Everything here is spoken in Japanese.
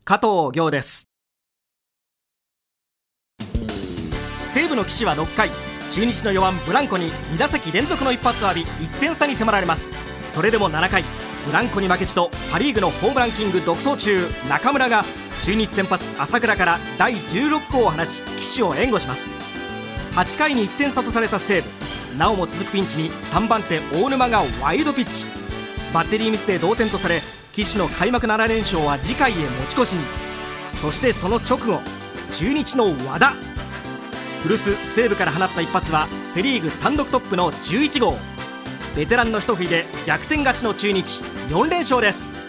加藤亮です。西武の岸は6回、中日の4番ブランコに2打席連続の一発を浴び1点差に迫られます。それでも7回、ブランコに負けじとパ・リーグのホームランキング独走中中村が中日先発朝倉から第16号を放ち岸を援護します。8回に1点差とされた西武、なおも続くピンチに3番手大沼がワイルドピッチ、バッテリーミスで同点とされ岸の開幕7連勝は次回へ持ち越しに。そしてその直後、中日の和田、古巣西武から放った一発はセ・リーグ単独トップの11号。ベテランの一振りで逆転勝ちの中日4連勝です。